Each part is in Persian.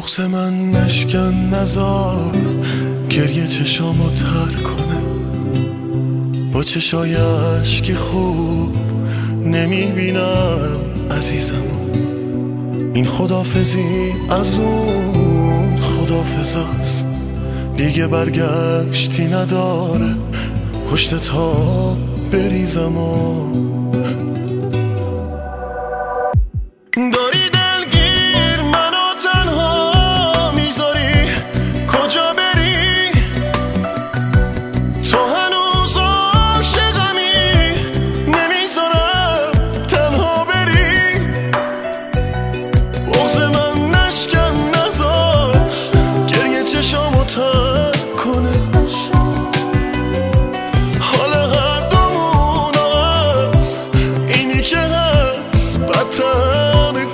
بغض من نشکن نزار گریه چشامو تر کنه، با چشای اشکی خوب نمیبینم عزیزمو. این خدافزی از اون خدافزاست، دیگه برگشتی نداره، پشت تا بریزم و داری دلگیر منو تنها میذاری، کجا بری تو هنوز عاشقمی، نمیذارم تنها بری. بغض من نشکن نزار گریه چشامو تر کنه، حال هر دومون از اینی که هست بدتر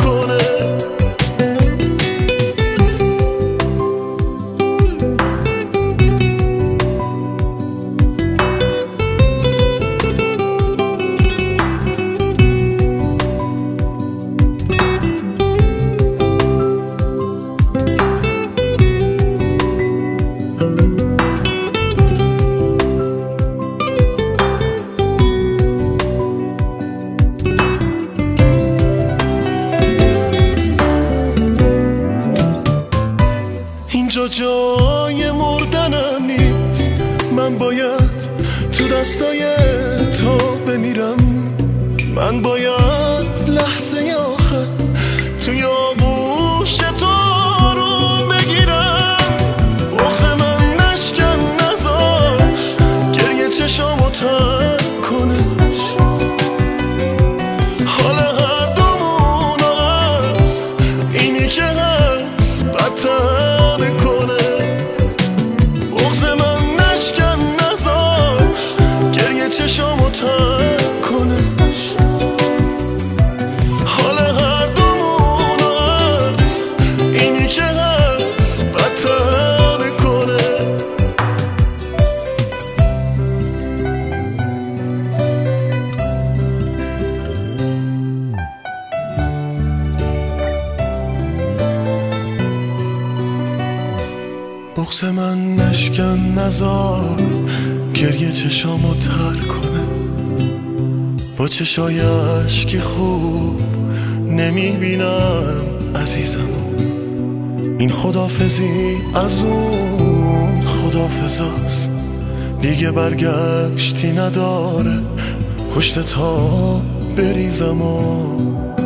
اینجا جای مردنم نیست، من باید تو دستای تو بمیرم، من باید لحظه آخر توی آغوش تو رو بگیرم. بغض من نشکن نزار گریه چشامو تر کنه، حال هر دومون از اینی که هست بدتر. چشامو تر کنه، حال هر دومون از اینی که هست بدتر کنه. بغض من نشکن نزار گریه چشامو تر کنه، با چشای اشکی خوب نمیبینم عزیزمو. این خدافزی از اون خدافزاست، دیگه برگشتی نداره، پشت تا بریزم و